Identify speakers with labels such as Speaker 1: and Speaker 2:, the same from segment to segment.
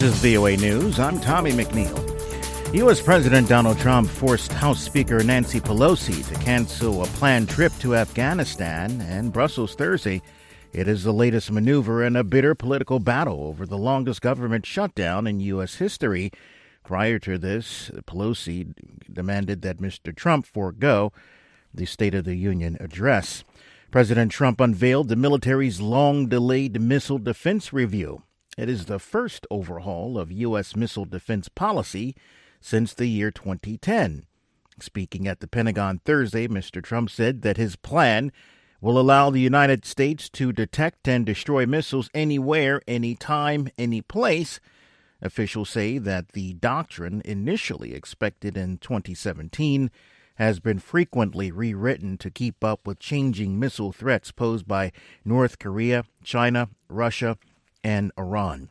Speaker 1: This is VOA News. I'm Tommy McNeil. U.S. President Donald Trump forced House Speaker Nancy Pelosi to cancel a planned trip to Afghanistan and Brussels Thursday. It is the latest maneuver in a bitter political battle over the longest government shutdown in U.S. history. Prior to this, Pelosi demanded that Mr. Trump forego the State of the Union address. President Trump unveiled the military's long-delayed missile defense review. It is the first overhaul of U.S. missile defense policy since the year 2010. Speaking at the Pentagon Thursday, Mr. Trump said that his plan will allow the United States to detect and destroy missiles anywhere, anytime, any place. Officials say that the doctrine, initially expected in 2017, has been frequently rewritten to keep up with changing missile threats posed by North Korea, China, Russia, and Iran.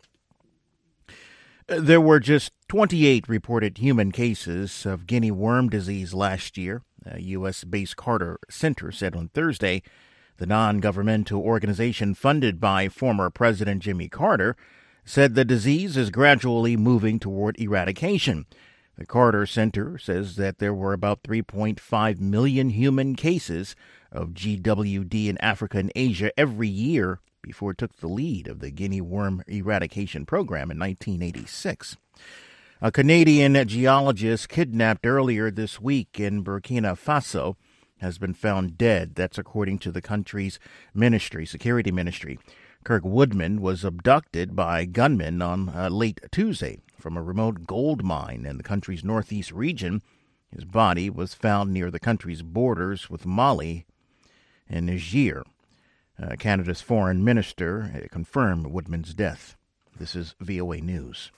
Speaker 1: There were just 28 reported human cases of guinea worm disease last year, a U.S.-based Carter Center said on Thursday. The non-governmental organization funded by former President Jimmy Carter said the disease is gradually moving toward eradication. The Carter Center says that there were about 3.5 million human cases of GWD in Africa and Asia every year before it took the lead of the guinea worm eradication program in 1986. A Canadian geologist kidnapped earlier this week in Burkina Faso has been found dead. That's according to the country's security ministry. Kirk Woodman was abducted by gunmen on late Tuesday from a remote gold mine in the country's northeast region. His body was found near the country's borders with Mali and Niger. Canada's foreign minister confirmed Woodman's death. This is VOA News.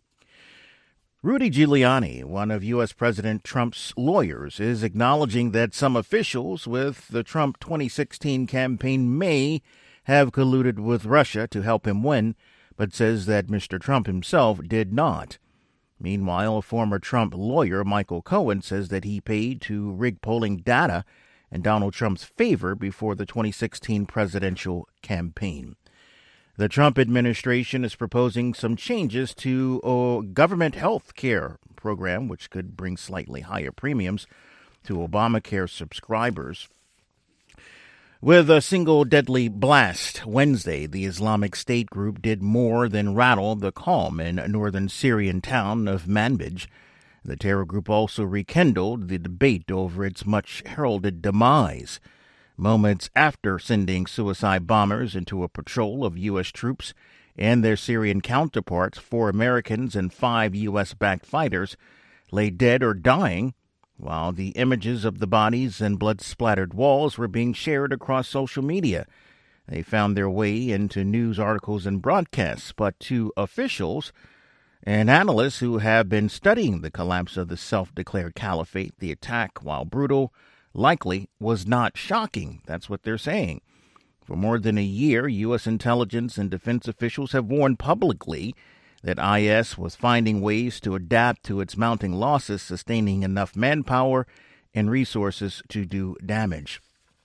Speaker 1: Rudy Giuliani, one of U.S. President Trump's lawyers, is acknowledging that some officials with the Trump 2016 campaign may have colluded with Russia to help him win, but says that Mr. Trump himself did not. Meanwhile, a former Trump lawyer, Michael Cohen, says that he paid to rig polling data in Donald Trump's favor before the 2016 presidential campaign. The Trump administration is proposing some changes to a government health care program, which could bring slightly higher premiums to Obamacare subscribers. With a single deadly blast Wednesday, the Islamic State group did more than rattle the calm in northern Syrian town of Manbij. The terror group also rekindled the debate over its much-heralded demise. Moments after sending suicide bombers into a patrol of U.S. troops and their Syrian counterparts, 4 Americans and 5 U.S.-backed fighters lay dead or dying, while the images of the bodies and blood-splattered walls were being shared across social media. They found their way into news articles and broadcasts, but to officials and analysts who have been studying the collapse of the self-declared caliphate, the attack, while brutal, likely was not shocking. That's what they're saying. For more than a year, U.S. intelligence and defense officials have warned publicly that IS was finding ways to adapt to its mounting losses, sustaining enough manpower and resources to do damage.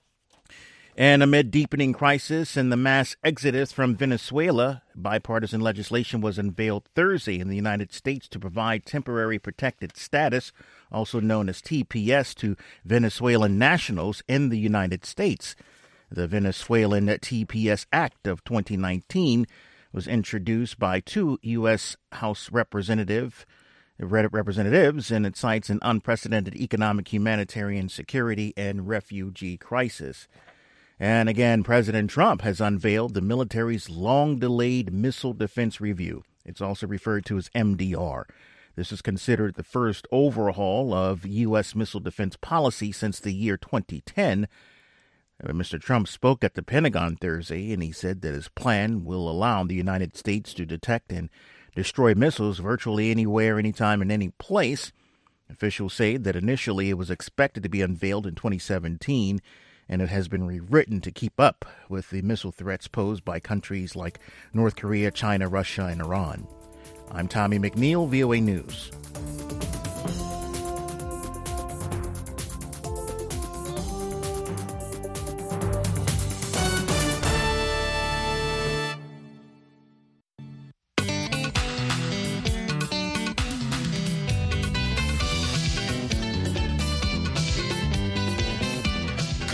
Speaker 1: And amid deepening crisis and the mass exodus from Venezuela, bipartisan legislation was unveiled Thursday in the United States to provide temporary protected status, also known as TPS, to Venezuelan nationals in the United States. The Venezuelan TPS Act of 2019 was introduced by 2 U.S. House representatives, and it cites an unprecedented economic, humanitarian, security, and refugee crisis. And again, President Trump has unveiled the military's long-delayed missile defense review. It's also referred to as MDR. This is considered the first overhaul of U.S. missile defense policy since the year 2010. Mr. Trump spoke at the Pentagon Thursday, and he said that his plan will allow the United States to detect and destroy missiles virtually anywhere, anytime, and any place. Officials say that initially it was expected to be unveiled in 2017, and it has been rewritten to keep up with the missile threats posed by countries like North Korea, China, Russia, and Iran. I'm Tommy McNeil, VOA News.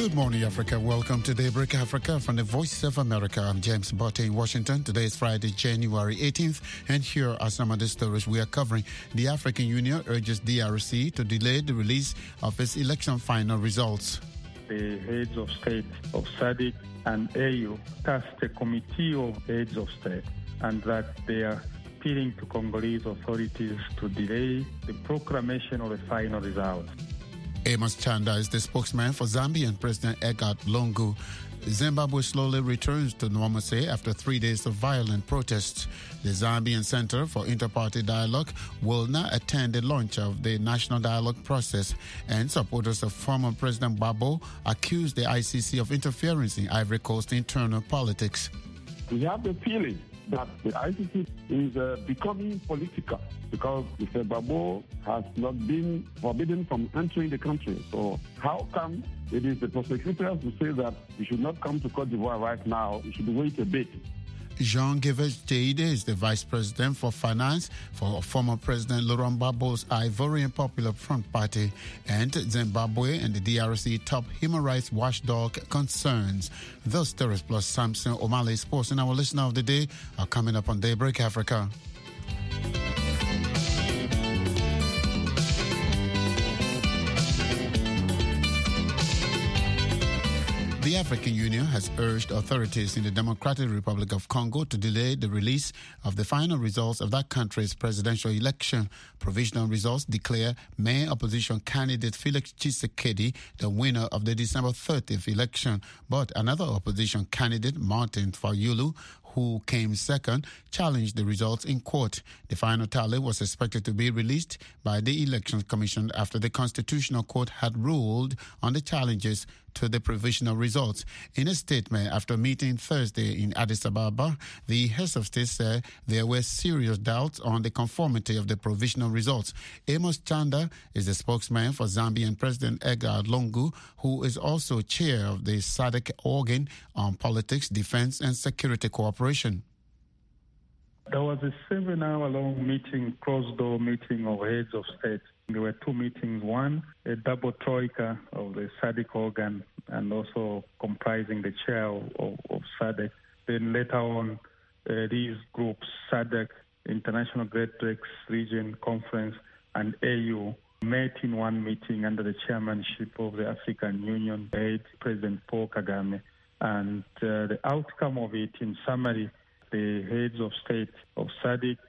Speaker 2: Good morning, Africa. Welcome to Daybreak Africa from the Voice of America. I'm James Botte in Washington. Today is Friday, January 18th, and here are some of the stories we are covering. The African Union urges DRC to delay the release of its election final results.
Speaker 3: The heads of state of SADC and AU tasked a committee of heads of state, and that they are appealing to Congolese authorities to delay the proclamation of the final results.
Speaker 2: Amos Chanda is the spokesman for Zambian President Edgar Lungu. Zimbabwe slowly returns to normalcy after 3 days of violent protests. The Zambian Center for Interparty Dialogue will now attend the launch of the national dialogue process, and supporters of former President Gbagbo accuse the ICC of interference in Ivory Coast internal politics.
Speaker 4: We have the feeling that the ICC is becoming political because Mr. Gbagbo has not been forbidden from entering the country. So how come it is the prosecutors who say that we should not come to Cote d'Ivoire right now, we should wait a bit?
Speaker 2: Jean-Georges Teide is the Vice President for Finance for former President Laurent Gbagbo's Ivorian Popular Front Party, and Zimbabwe and the DRC top human rights watchdog concerns. Those stories plus Samson Omale Sports and our listener of the day are coming up on Daybreak Africa. The African Union has urged authorities in the Democratic Republic of Congo to delay the release of the final results of that country's presidential election. Provisional results declare main opposition candidate Felix Tshisekedi the winner of the December 30th election, but another opposition candidate, Martin Fayulu, who came second, challenged the results in court. The final tally was expected to be released by the Election Commission after the Constitutional Court had ruled on the challenges to the provisional results. In a statement after meeting Thursday in Addis Ababa, the heads of state said there were serious doubts on the conformity of the provisional results. Amos Chanda is the spokesman for Zambian President Edgar Lungu, who is also chair of the SADC organ on politics, defense, and security cooperation.
Speaker 3: There was a 7-hour-long meeting, closed-door meeting of heads of state. There were two meetings, one, a double troika of the SADC organ and also comprising the chair of SADC. Then later on, these groups, SADC, International Great Lakes Region Conference, and AU, met in one meeting under the chairmanship of the African Union head, President Paul Kagame. And the outcome of it, in summary, the heads of state of SADC,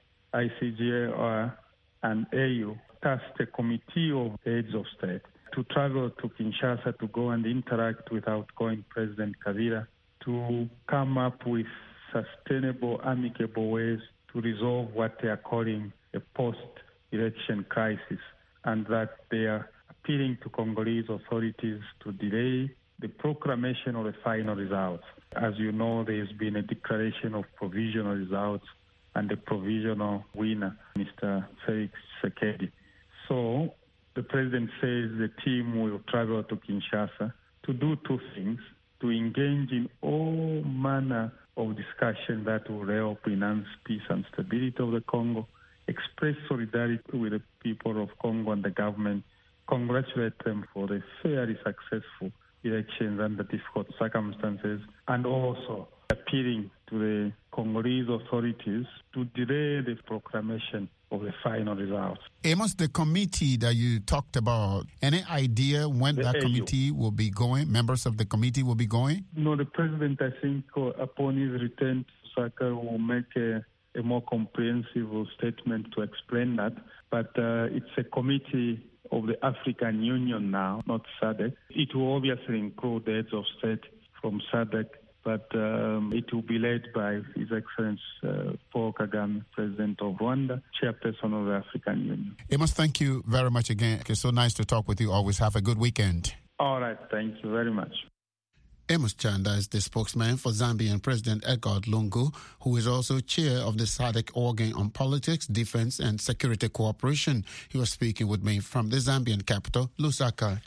Speaker 3: ICGLR, and AU tasked a committee of heads of state to travel to Kinshasa to go and interact with outgoing President Kabila to come up with sustainable, amicable ways to resolve what they are calling a post-election crisis, and that they are appealing to Congolese authorities to delay the proclamation of the final results. As you know, there has been a declaration of provisional results and the provisional winner, Mr. Felix Tshisekedi. So the president says the team will travel to Kinshasa to do two things: to engage in all manner of discussion that will help enhance peace and stability of the Congo, express solidarity with the people of Congo and the government, congratulate them for the fairly successful elections under difficult circumstances, and also appealing to the Congolese authorities to delay the proclamation of the final results.
Speaker 2: Amos, the committee that you talked about, any idea when that committee will be going? Members of the committee will be going?
Speaker 3: No, the president, I think, upon his return to Osaka, will make a more comprehensive statement to explain that. But it's a committee of the African Union now, not SADC. It will obviously include the heads of state from SADC, but it will be led by His Excellency Paul Kagame, President of Rwanda, Chairperson of the African Union.
Speaker 2: Amos, thank you very much again. It's so nice to talk with you. Always have a good weekend.
Speaker 3: All right, thank you very much.
Speaker 2: Amos Chanda is the spokesman for Zambian President Edgar Lungu, who is also chair of the SADC organ on politics, defense, and security cooperation. He was speaking with me from the Zambian capital, Lusaka.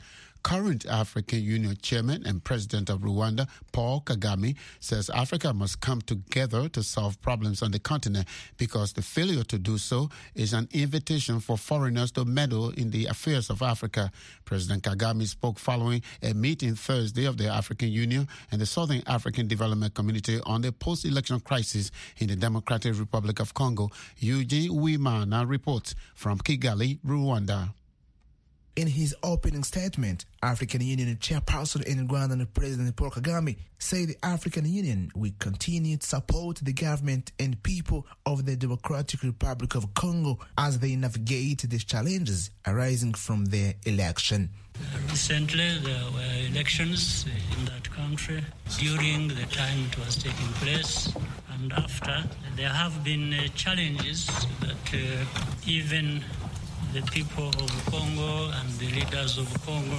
Speaker 2: Current African Union Chairman and President of Rwanda, Paul Kagame, says Africa must come together to solve problems on the continent because the failure to do so is an invitation for foreigners to meddle in the affairs of Africa. President Kagame spoke following a meeting Thursday of the African Union and the Southern African Development Community on the post-election crisis in the Democratic Republic of Congo. Eugene Uwimana reports from Kigali, Rwanda.
Speaker 5: In his opening statement, African Union Chairperson in Rwanda, President Paul Kagame, said the African Union will continue to support the government and people of the Democratic Republic of Congo as they navigate the challenges arising from their election.
Speaker 6: Recently, there were elections in that country. During the time it was taking place and after, there have been challenges that even the people of Congo and the leaders of Congo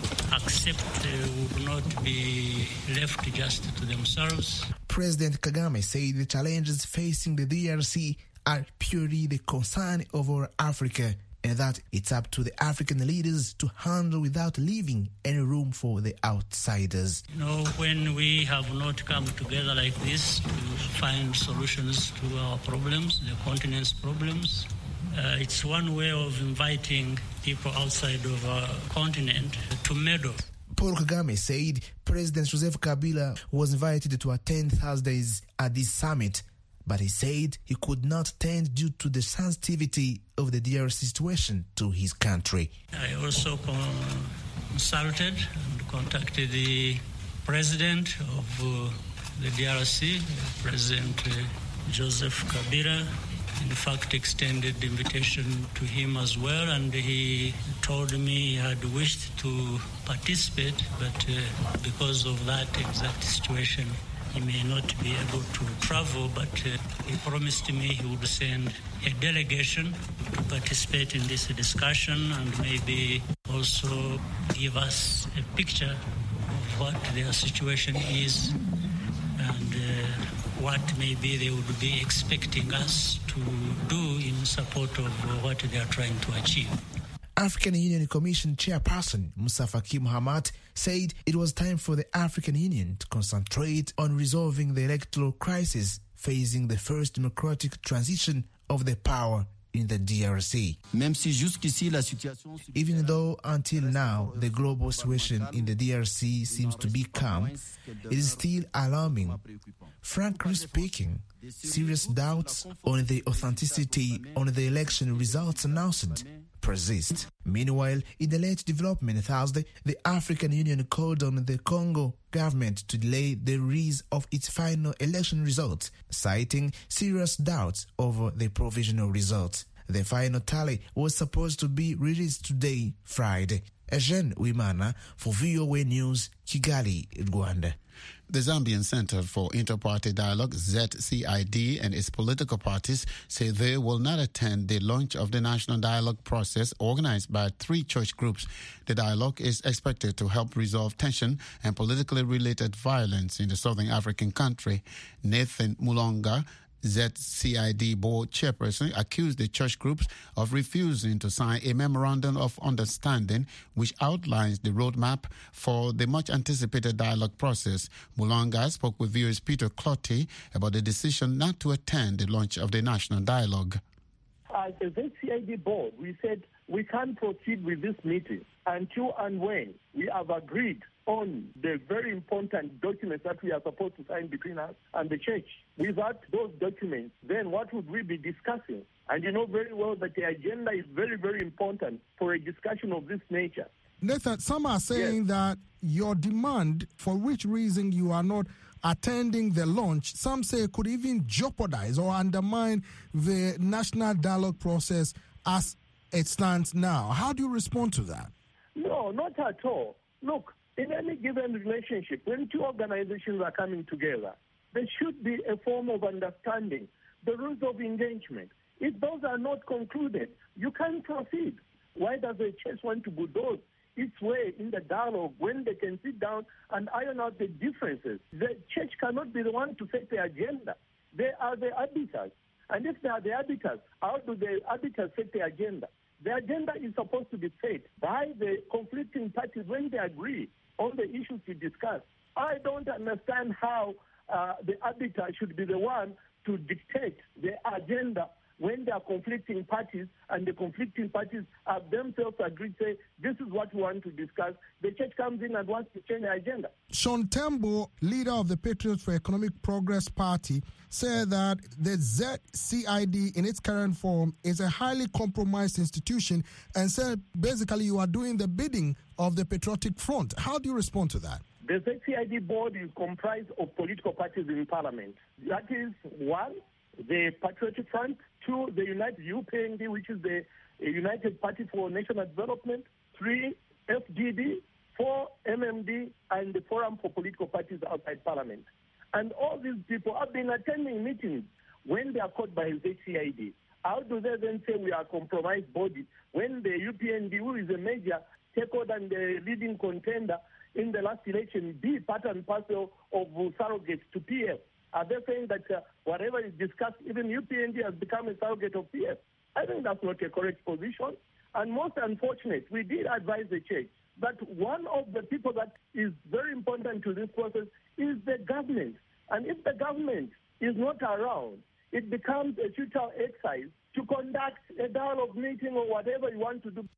Speaker 6: accept would not be left just to themselves.
Speaker 5: President Kagame said the challenges facing the DRC are purely the concern of our Africa and that it's up to the African leaders to handle without leaving any room for the outsiders.
Speaker 6: When we have not come together like this to find solutions to our problems, the continent's problems, it's one way of inviting people outside of our continent to meddle.
Speaker 5: Paul Kagame said President Joseph Kabila was invited to attend Thursdays at this summit, but he said he could not attend due to the sensitivity of the DRC situation to his country.
Speaker 6: I also consulted and contacted the president of the DRC, President Joseph Kabila. In fact, extended the invitation to him as well, and he told me he had wished to participate, but because of that exact situation, he may not be able to travel, but he promised me he would send a delegation to participate in this discussion and maybe also give us a picture of what their situation is and what maybe they would be expecting us to do in support of what they are trying to achieve.
Speaker 5: African Union Commission Chairperson Musa Faki Mahamat said it was time for the African Union to concentrate on resolving the electoral crisis facing the first democratic transition of the power in the DRC. Even though until now the global situation in the DRC seems to be calm, it is still alarming. Frankly speaking, serious doubts on the authenticity of the election results announced persist. Meanwhile, in the late development Thursday, the African Union called on the Congo government to delay the release of its final election results, citing serious doubts over the provisional results. The final tally was supposed to be released today, Friday. Eugene Uwimana for VOA News, Kigali, Rwanda.
Speaker 2: The Zambian Center for Inter-Party Dialogue, ZCID, and its political parties say they will not attend the launch of the National Dialogue process organized by 3 church groups. The dialogue is expected to help resolve tension and politically related violence in the Southern African country. Nathan Mulonga, ZCID board chairperson, accused the church groups of refusing to sign a memorandum of understanding which outlines the roadmap for the much-anticipated dialogue process. Mulonga spoke with viewers Peter Clotty about the decision not to attend the launch of the national dialogue.
Speaker 7: As a ZCID board, we said we can't proceed with this meeting until and when we have agreed on the very important documents that we are supposed to sign between us and the church. Without those documents, then what would we be discussing? And you know very well that the agenda is very, very important for a discussion of this nature.
Speaker 8: Nathan, some are saying that your demand, for which reason you are not attending the launch, some say could even jeopardize or undermine the national dialogue process as it stands now. How do you respond to that?
Speaker 7: No, not at all. Look, in any given relationship, when 2 organizations are coming together, there should be a form of understanding, the rules of engagement. If those are not concluded, you can't proceed. Why does the church want to bulldoze its way in the dialogue when they can sit down and iron out the differences? The church cannot be the one to set the agenda. They are the arbiters. And if they are the arbiters, how do the arbiters set the agenda? The agenda is supposed to be set by the conflicting parties when they agree on the issues to discuss. I don't understand how the arbiter should be the one to dictate the agenda when there are conflicting parties, and the conflicting parties have themselves agreed, say, this is what we want to discuss. The church comes in and wants to change the agenda.
Speaker 8: Sean Tembo, leader of the Patriots for Economic Progress Party, said that the ZCID in its current form is a highly compromised institution, and said basically you are doing the bidding of the Patriotic Front. How do you respond to that?
Speaker 7: The ZCID board is comprised of political parties in parliament. That is, 1, the Patriotic Front, 2, the United UPND, which is the United Party for National Development, 3, FDD, 4, MMD, and the Forum for Political Parties outside Parliament. And all these people have been attending meetings when they are caught by ZCID. How do they then say we are a compromised body when the UPND, who is a major stakeholder and the leading contender in the last election, be part and parcel of surrogates to PF? Are they saying that whatever is discussed, even UPND has become a surrogate of PF? I think that's not a correct position. And most unfortunate, we did advise the church that one of the people that is very important to this process is the government. And if the government is not around, it becomes a futile exercise to conduct a dialogue meeting or whatever you want to do.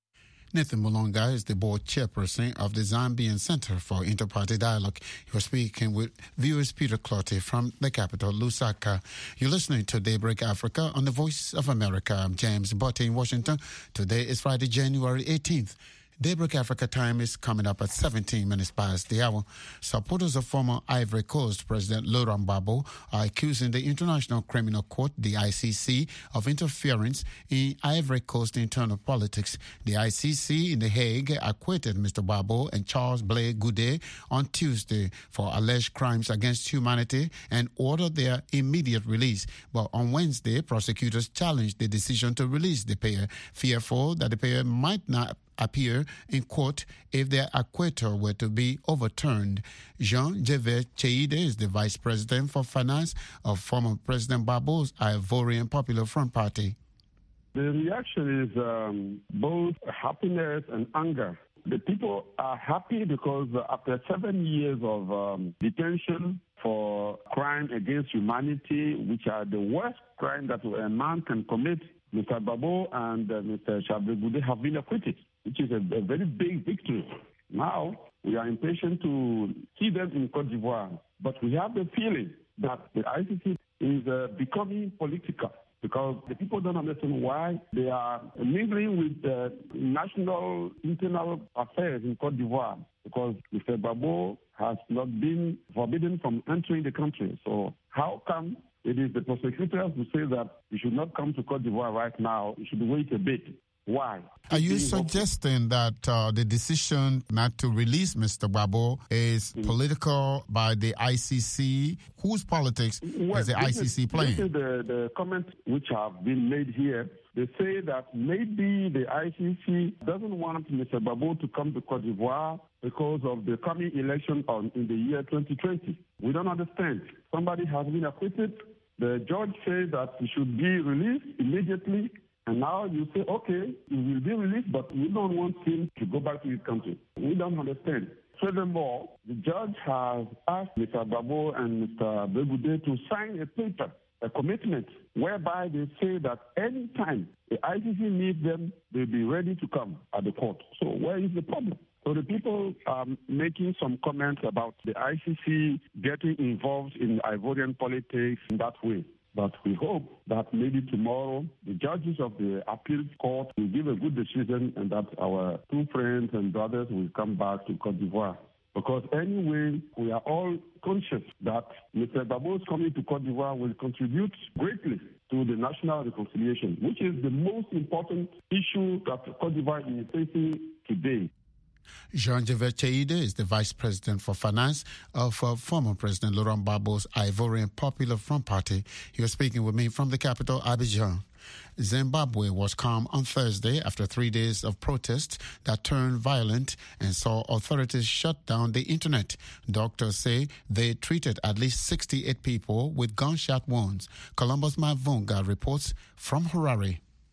Speaker 2: Nathan Mulonga is the board chairperson of the Zambian Center for Interparty Dialogue. He was speaking with viewers Peter Clottey from the capital, Lusaka. You're listening to Daybreak Africa on the Voice of America. I'm James Botte in Washington. Today is Friday, January 18th. Daybreak Africa time is coming up at 17 minutes past the hour. Supporters of former Ivory Coast President Laurent Gbagbo are accusing the International Criminal Court, the ICC, of interference in Ivory Coast internal politics. The ICC in The Hague acquitted Mr. Gbagbo and Charles Blé Goudé on Tuesday for alleged crimes against humanity and ordered their immediate release. But on Wednesday, prosecutors challenged the decision to release the pair, fearful that the pair might not appear in court if their acquittal were to be overturned. Jean-Gervais Cheide is the vice president for finance of former President Gbagbo's Ivorian Popular Front Party.
Speaker 4: The reaction is both happiness and anger. The people are happy because after 7 years of detention for crime against humanity, which are the worst crime that a man can commit, Mr. Gbagbo and Mr. Charles Blé Goudé have been acquitted, which is a very big victory. Now, we are impatient to see them in Côte d'Ivoire, but we have the feeling that the ICC is becoming political because the people don't understand why they are mingling with the national internal affairs in Côte d'Ivoire, because Mr. Gbagbo has not been forbidden from entering the country. So how come it is the prosecutors who say that you should not come to Côte d'Ivoire right now, you should wait a bit? Why?
Speaker 2: Are you suggesting that the decision not to release Mr. Gbagbo is political by the ICC? Whose politics is the ICC playing?
Speaker 4: This is the comments which have been made here. They say that maybe the ICC doesn't want Mr. Gbagbo to come to Côte d'Ivoire because of the coming election in the year 2020. We don't understand. Somebody has been acquitted. The judge said that he should be released immediately. And now you say, okay, he will be released, but we don't want him to go back to his country. We don't understand. Furthermore, the judge has asked Mr. Gbagbo and Mr. Blé Goudé to sign a paper, a commitment, whereby they say that any time the ICC needs them, they'll be ready to come at the court. So where is the problem? So the people are making some comments about the ICC getting involved in Ivorian politics in that way. But we hope that maybe tomorrow the judges of the appeal court will give a good decision and that our two friends and brothers will come back to Côte d'Ivoire. Because anyway, we are all conscious that Mr. Gbagbo's coming to Côte d'Ivoire will contribute greatly to the national reconciliation, which is the most important issue that Côte d'Ivoire is facing today.
Speaker 2: Jean-Gervais Cheide is the vice president for finance of former President Laurent Gbagbo's Ivorian Popular Front Party. He was speaking with me from the capital, Abidjan. Zimbabwe was calm on Thursday after 3 days of protests that turned violent and saw authorities shut down the internet. Doctors say they treated at least 68 people with gunshot wounds. Columbus Mavunga reports from Harare.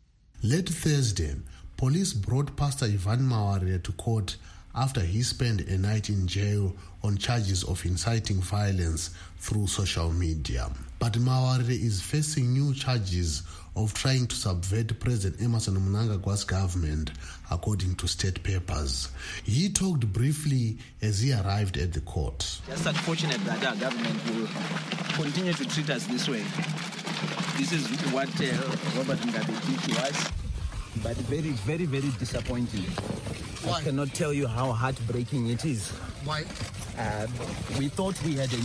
Speaker 2: Late Thursday, police brought Pastor Ivan Mawarire to court after he spent a night in jail on charges of inciting violence through social media. But Mawarire is facing new charges of trying to subvert President Emmerson Mnangagwa's government, according to state papers. He talked briefly as he arrived at the court.
Speaker 9: Just unfortunate that our government will continue to treat us this way. This is what Robert Mugabe did to us, but very, very, very disappointing. Why? I cannot tell you how heartbreaking it is.
Speaker 8: Why?
Speaker 9: We thought we had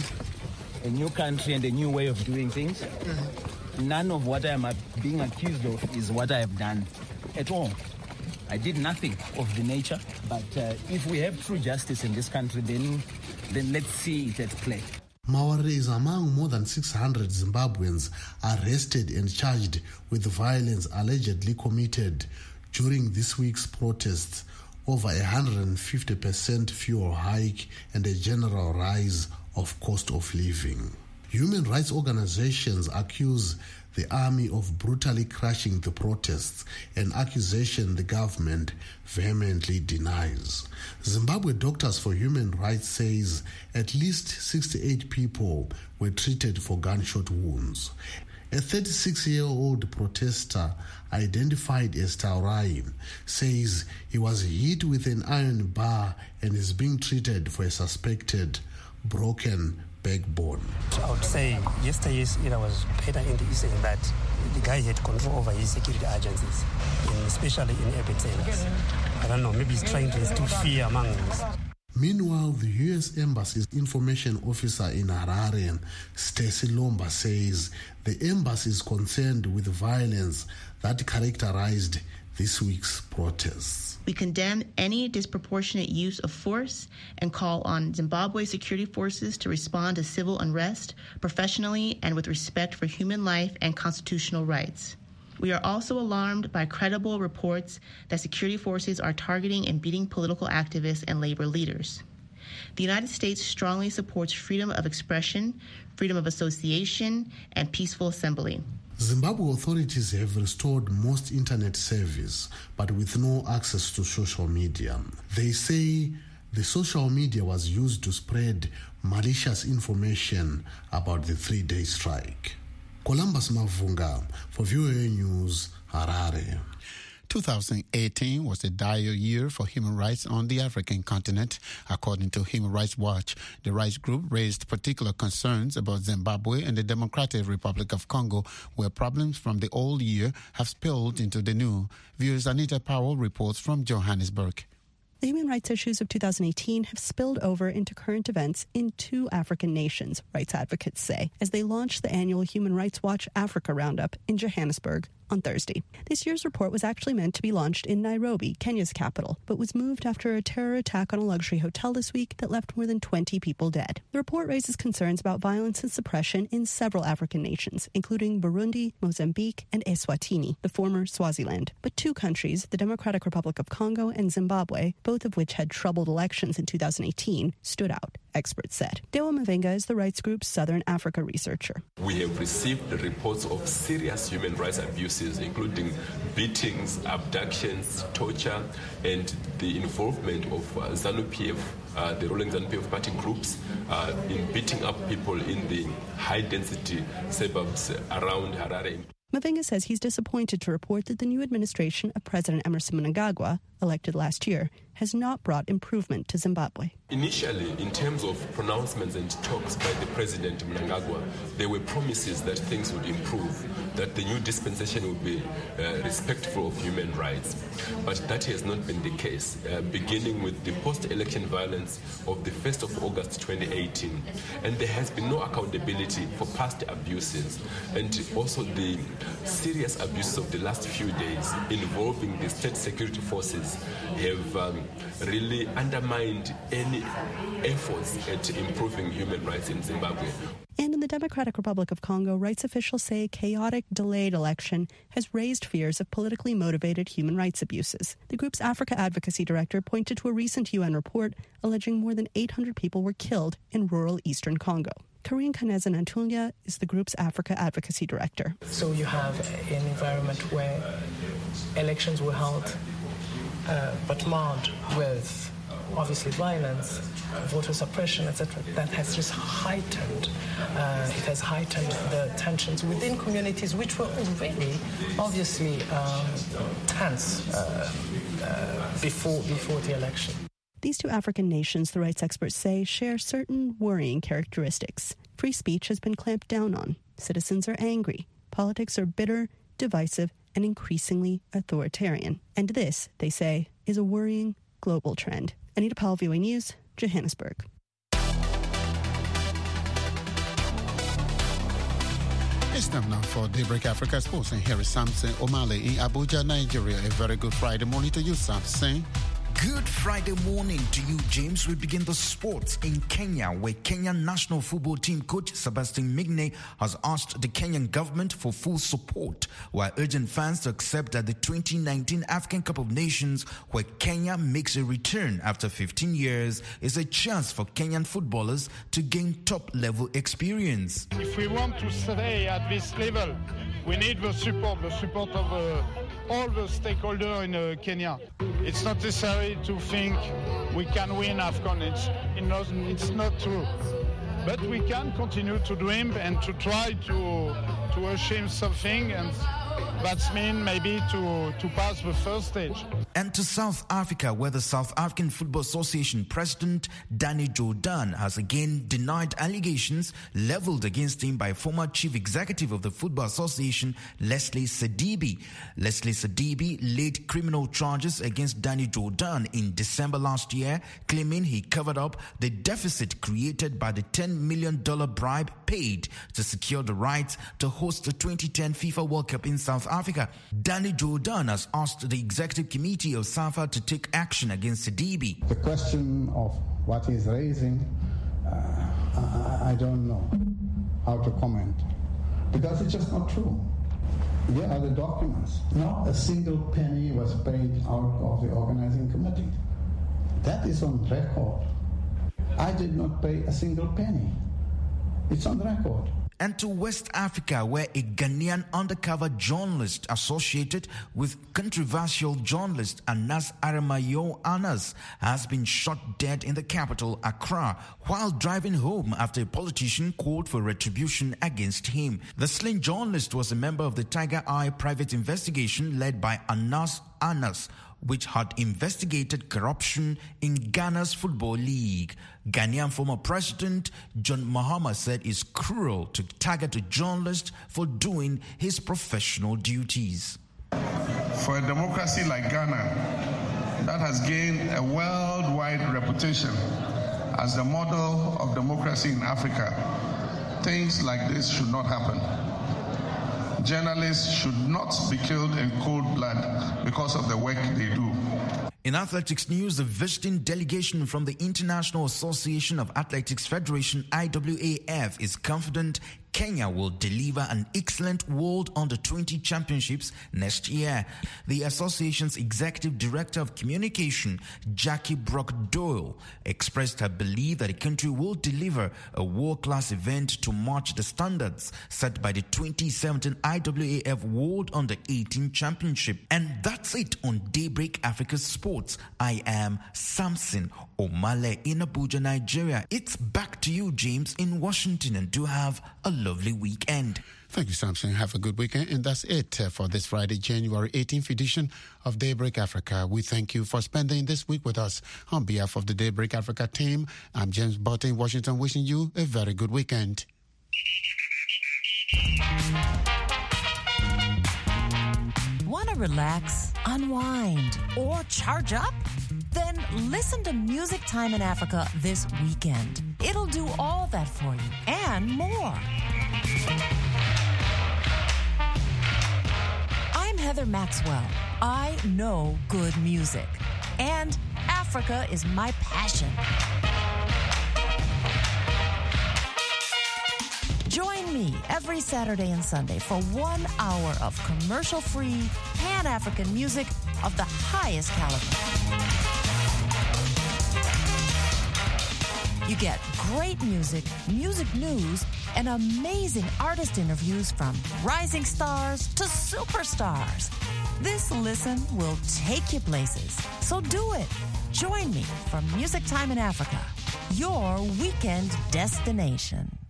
Speaker 9: a new country and a new way of doing things. Mm-hmm. None of what I am being accused of is what I have done at all. I did nothing of the nature, but if we have true justice in this country, then let's see it at play.
Speaker 2: Mawarire is among more than 600 Zimbabweans arrested and charged with violence allegedly committed during this week's protests over 150% fuel hike and a general rise of cost of living. Human rights organizations accuse the army of brutally crushing the protests, an accusation the government vehemently denies. Zimbabwe Doctors for Human Rights says at least 68 people were treated for gunshot wounds. A 36-year-old protester identified as Taurai says he was hit with an iron bar and is being treated for a suspected broken backbone.
Speaker 10: I would say yesterday it was better in the sense that the guy had control over his security agencies, especially in urban areas. I don't know, maybe he's trying to instill fear among us.
Speaker 2: Meanwhile, the U.S. Embassy's information officer in Harare, Stacey Lomba, says the embassy is concerned with the violence that characterized this week's protests.
Speaker 11: We condemn any disproportionate use of force and call on Zimbabwe security forces to respond to civil unrest professionally and with respect for human life and constitutional rights. We are also alarmed by credible reports that security forces are targeting and beating political activists and labor leaders. The United States strongly supports freedom of expression, freedom of association, and peaceful assembly.
Speaker 2: Zimbabwe authorities have restored most internet service, but with no access to social media. They say the social media was used to spread malicious information about the 3-day strike. Columbus Mavunga for VOA News, Harare.
Speaker 12: 2018 was a dire year for human rights on the African continent. According to Human Rights Watch, the rights group raised particular concerns about Zimbabwe and the Democratic Republic of Congo, where problems from the old year have spilled into the new. Viewers Anita Powell reports from Johannesburg.
Speaker 13: The human rights issues of 2018 have spilled over into current events in 2 African nations, rights advocates say, as they launch the annual Human Rights Watch Africa Roundup in Johannesburg on Thursday. This year's report was actually meant to be launched in Nairobi, Kenya's capital, but was moved after a terror attack on a luxury hotel this week that left more than 20 people dead. The report raises concerns about violence and suppression in several African nations, including Burundi, Mozambique, and Eswatini, the former Swaziland. But 2 countries, the Democratic Republic of Congo and Zimbabwe, both of which had troubled elections in 2018, stood out, experts said. Dewa Mavenga is the rights group's Southern Africa researcher.
Speaker 14: We have received reports of serious human rights abuses, including beatings, abductions, torture, and the involvement of ZANU-PF, the ruling ZANU-PF party groups, in beating up people in the high-density suburbs around Harare.
Speaker 13: Mavenga says he's disappointed to report that the new administration of President Emmerson Mnangagwa, elected last year, has not brought improvement to Zimbabwe.
Speaker 14: Initially, in terms of pronouncements and talks by the President Mnangagwa, there were promises that things would improve, that the new dispensation would be respectful of human rights. But that has not been the case, beginning with the post-election violence of the 1st of August 2018. And there has been no accountability for past abuses, and also the serious abuses of the last few days involving the state security forces have really undermined any efforts at improving human rights in Zimbabwe.
Speaker 13: And in the Democratic Republic of Congo, rights officials say a chaotic, delayed election has raised fears of politically motivated human rights abuses. The group's Africa Advocacy Director pointed to a recent UN report alleging more than 800 people were killed in rural eastern Congo. Karine Kaneza-Nantunya is the group's Africa Advocacy Director.
Speaker 15: So you have an environment where elections were held, but marred with obviously violence, voter suppression, etc. That has just heightened. It has heightened the tensions within communities which were already obviously tense before the election.
Speaker 13: These two African nations, the rights experts say, share certain worrying characteristics. Free speech has been clamped down on. Citizens are angry. Politics are bitter, divisive, and increasingly authoritarian. And this, they say, is a worrying global trend. Anita Powell, VOA News, Johannesburg.
Speaker 2: It's time now for Daybreak Africa Sports, and here is Samson Omale in Abuja, Nigeria. A very good Friday morning to you, Samson.
Speaker 16: Good Friday morning to you, James. We begin the sports in Kenya, where Kenyan national football team coach Sebastian Migne has asked the Kenyan government for full support, while urging fans to accept that the 2019 African Cup of Nations, where Kenya makes a return after 15 years, is a chance for Kenyan footballers to gain top-level experience.
Speaker 17: If we want to stay at this level, we need the support of all the stakeholders in Kenya. It's not necessary to think we can win AFCON. It's not true. But we can continue to dream and to try to achieve something, and that's mean maybe to pass the first stage.
Speaker 16: And to South Africa, where the South African Football Association president Danny Jordan has again denied allegations leveled against him by former chief executive of the Football Association, Leslie Sidibe. Leslie Sidibe laid criminal charges against Danny Jordan in December last year, claiming he covered up the deficit created by the $10 million bribe paid to secure the rights to host the 2010 FIFA World Cup in South Africa. Danny Jordan has asked the executive committee of SAFA to take action against Sidibe.
Speaker 18: The question of what he's raising, I don't know how to comment, because it's just not true. Here are the documents. Not a single penny was paid out of the organizing committee. That is on record. I did not pay a single penny. It's on record.
Speaker 16: And to West Africa, where a Ghanaian undercover journalist associated with controversial journalist Anas Aramayo Anas has been shot dead in the capital, Accra, while driving home after a politician called for retribution against him. The slain journalist was a member of the Tiger Eye private investigation led by Anas Anas, which had investigated corruption in Ghana's Football League. Ghanaian former President John Mahama said it's cruel to target a journalist for doing his professional duties.
Speaker 19: For a democracy like Ghana, that has gained a worldwide reputation as the model of democracy in Africa, things like this should not happen. Journalists should not be killed in cold blood because of the work they do.
Speaker 16: In athletics news, the visiting delegation from the International Association of Athletics Federation, IAAF, is confident Kenya will deliver an excellent World Under-20 Championships next year. The association's executive director of communication, Jackie Brock-Doyle, expressed her belief that the country will deliver a world-class event to match the standards set by the 2017 IAAF World Under-18 Championship. And that's it on Daybreak Africa Sports. I am Samson Omale in Abuja, Nigeria. It's back to you, James, in Washington, and do have a lovely weekend.
Speaker 2: Thank you, Samson. Have a good weekend. And that's it for this Friday, January 18th edition of Daybreak Africa. We thank you for spending this week with us. On behalf of the Daybreak Africa team, I'm James Botte in Washington, wishing you a very good weekend.
Speaker 20: Want to relax, unwind, or charge up? Then listen to Music Time in Africa this weekend. It'll do all that for you and more. I'm Heather Maxwell. I know good music, and Africa is my passion. Join me every Saturday and Sunday for 1 hour of commercial-free, Pan-African music of the highest caliber. You get great music, music news, and amazing artist interviews from rising stars to superstars. This listen will take you places. So do it. Join me for Music Time in Africa, your weekend destination.